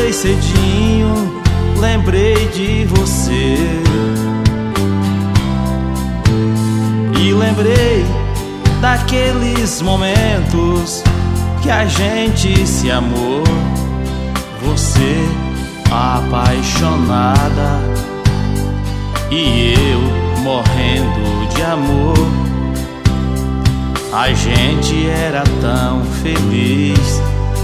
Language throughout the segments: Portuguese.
Acordei cedinho, lembrei de você. E lembrei daqueles momentos que a gente se amou. Você apaixonada e eu morrendo de amor. A gente era tão feliz,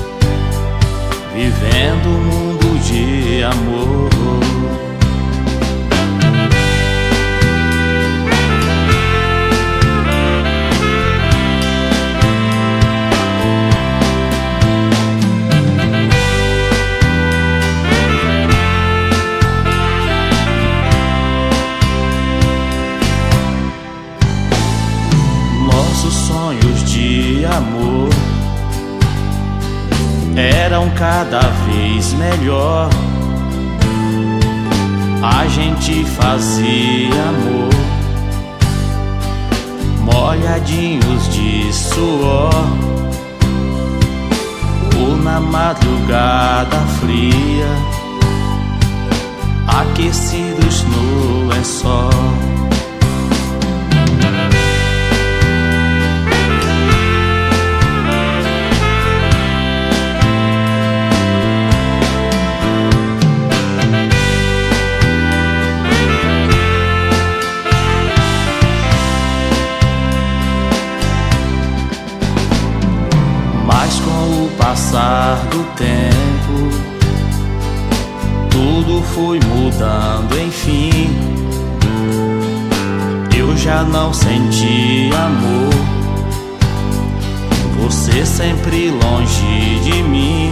vivendo um mundo de amor. Nossos sonhos de amor eram cada vez melhor. A gente fazia amor molhadinhos de suor, ou na madrugada fria, aquecidos no lençol. Mas com o passar do tempo, tudo foi mudando, enfim. Eu já não senti amor, você sempre longe de mim.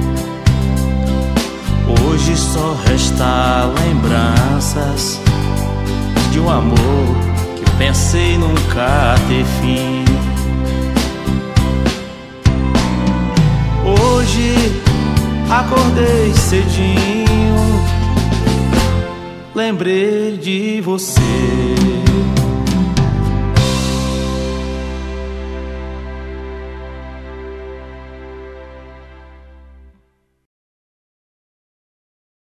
Hoje só resta lembranças de um amor que eu pensei nunca ter fim. Hoje acordei cedinho, lembrei de você.